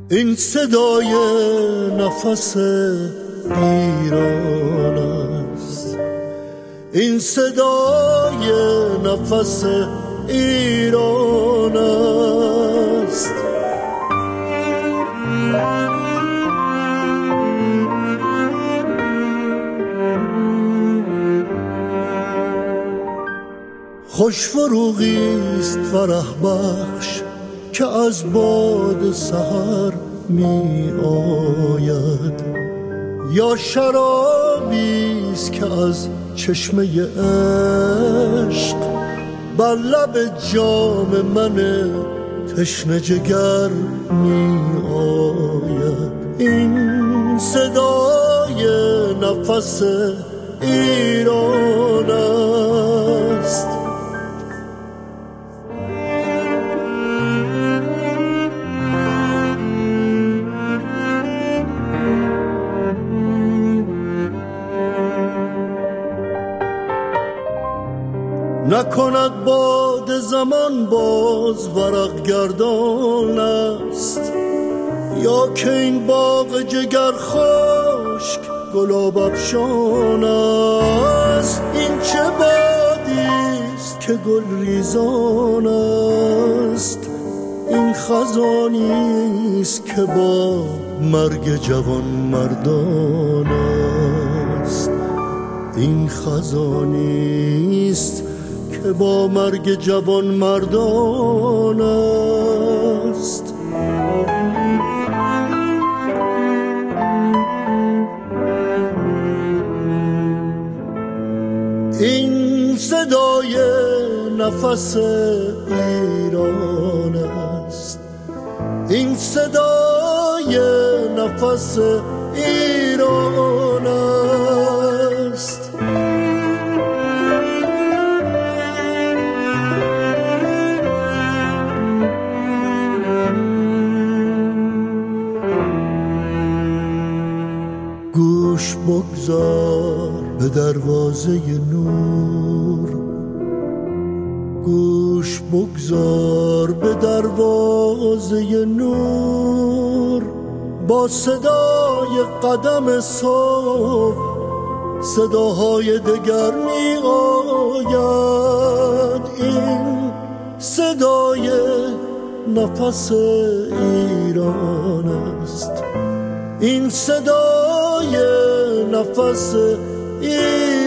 این صدای نفس ایران است، این صدای نفس ایران است. خوش فروغیست فرح بخش که از باد سحر می آید، یا شرابیست که از چشمه عشق بر لب جام من تشنه جگر می آید. این صدای نفس ایران است. نکند باد زمان باز ورق گردان است، یا که این باغ جگر خشک گلاب افشان است. این چه بادیست که گل ریزان است، این خزانیست که با مرگ جوان مردان است. این خزانیست که با مرگ جوان مردان است. این صدای نفس ایران است، این صدای نفس ایران است. گوش بگذار به دروازه نور، گوش بگذار به دروازه نور. با صدای قدم صبح صداهای دگر می آید. این صدای نفس ایران است، این صدای نفس ایران